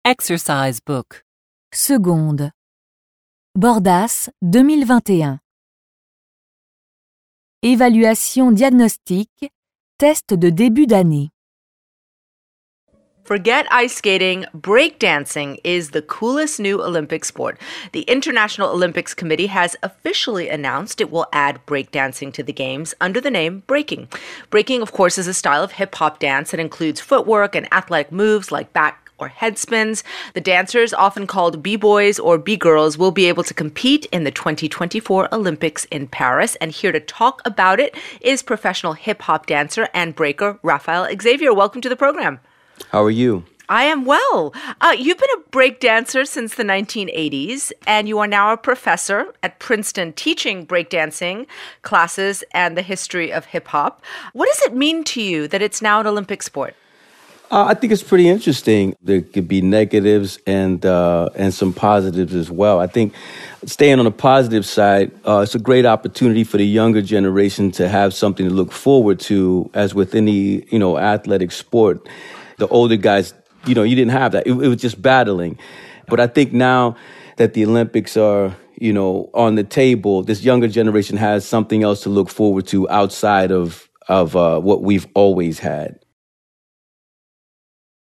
Exercise book. Seconde. Bordas 2021. Évaluation diagnostique, test de début d'année. Forget ice skating, breakdancing is the coolest new Olympic sport. The International Olympics Committee has officially announced it will add breakdancing to the Games under the name breaking. Breaking, of course, is a style of hip-hop dance that includes footwork and athletic moves like back or head spins. The dancers, often called B-boys or B-girls, will be able to compete in the 2024 Olympics in Paris. And here to talk about it is professional hip-hop dancer and breaker Raphael Xavier. Welcome to the program. How are you? I am well. You've been a break dancer since the 1980s, and you are now a professor at Princeton teaching breakdancing classes and the history of hip-hop. What does it mean to you that it's now an Olympic sport? I think it's pretty interesting. There could be negatives and some positives as well. I think staying on the positive side, it's a great opportunity for the younger generation to have something to look forward to, as with any, athletic sport. The older guys, you didn't have that. It was just battling. But I think now that the Olympics are, on the table, this younger generation has something else to look forward to outside of what we've always had.